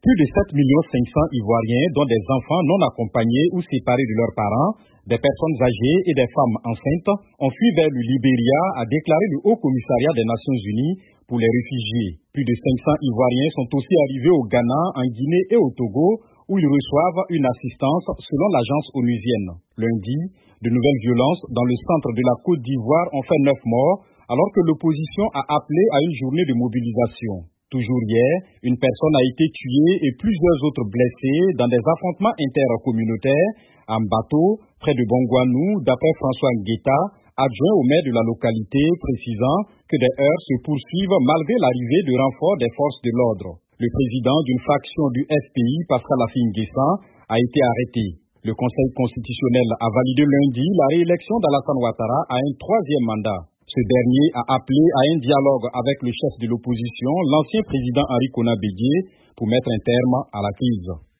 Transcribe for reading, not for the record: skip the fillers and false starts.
Plus de 7,5 millions Ivoiriens, dont des enfants non accompagnés ou séparés de leurs parents, des personnes âgées et des femmes enceintes, ont fui vers le Libéria, a déclaré le Haut Commissariat des Nations Unies pour les réfugiés. Plus de 500 Ivoiriens sont aussi arrivés au Ghana, en Guinée et au Togo, où ils reçoivent une assistance selon l'agence onusienne. Lundi, de nouvelles violences dans le centre de la Côte d'Ivoire ont fait 9 morts, alors que l'opposition a appelé à une journée de mobilisation. Toujours hier, une personne a été tuée et plusieurs autres blessés dans des affrontements intercommunautaires en bateau près de Bongouanou, d'après François Ngueta, adjoint au maire de la localité, précisant que des heurts se poursuivent malgré l'arrivée de renforts des forces de l'ordre. Le président d'une faction du FPI, Pascal Affi-N'Guessan, a été arrêté. Le Conseil constitutionnel a validé lundi la réélection d'Alassane Ouattara à un 3e mandat. Ce dernier a appelé à un dialogue avec le chef de l'opposition, l'ancien président Henri Konan Bédié, pour mettre un terme à la crise.